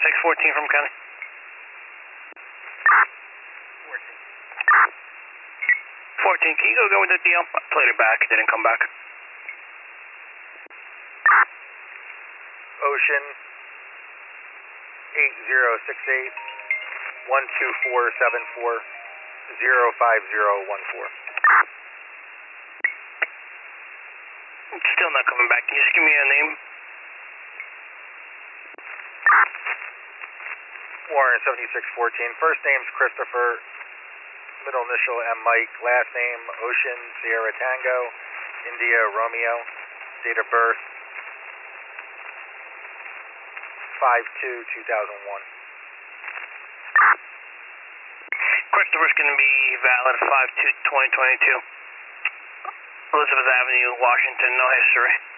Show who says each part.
Speaker 1: 614 from County. 14, can you go with the deal? I played it back, it didn't come back.
Speaker 2: Ocean 8068 12474 05014.
Speaker 1: Still not coming back. Can you just give me a name?
Speaker 2: Warren 7614. First name's Christopher. Middle initial M. Mike. Last name Ocean Sierra Tango India Romeo. Date of birth 5/2/2001.
Speaker 1: Christopher's going to be valid 5/2/2022. Elizabeth Avenue, Washington, no history.